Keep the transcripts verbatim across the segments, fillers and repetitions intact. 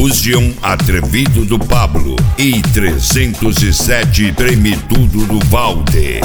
Fusion Atrevido do Pablo e trezentos e sete Treme Tudo do Valde.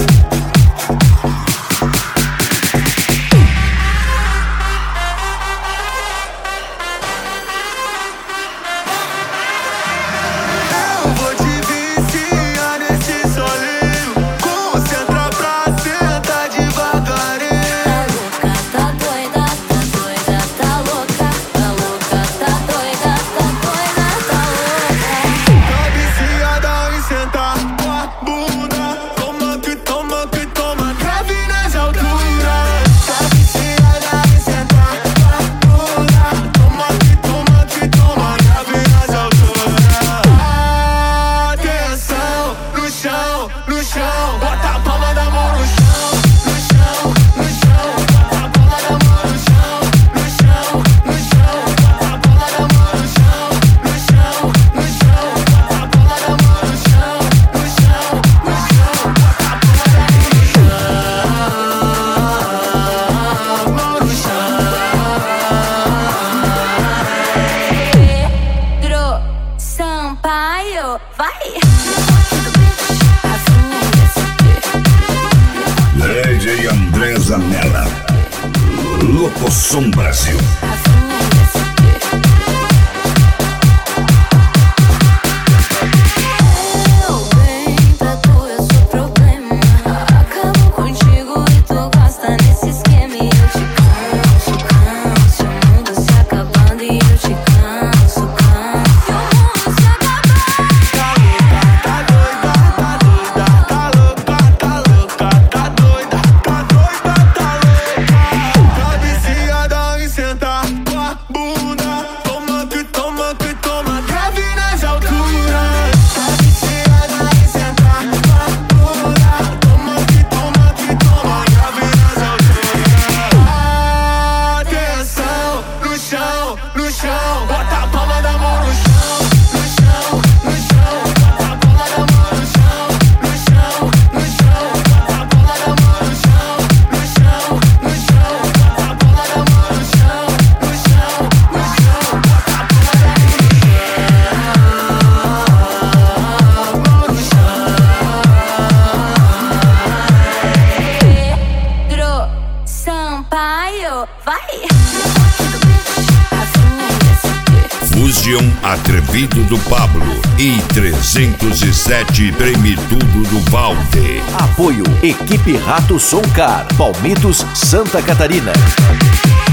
D J André Zanella, Locosom Brasil. Fusion Atrevido do Pablo e trezentos e sete Treme Tudo do Valde. Apoio Equipe Rato Som Car, Palmitos, Santa Catarina.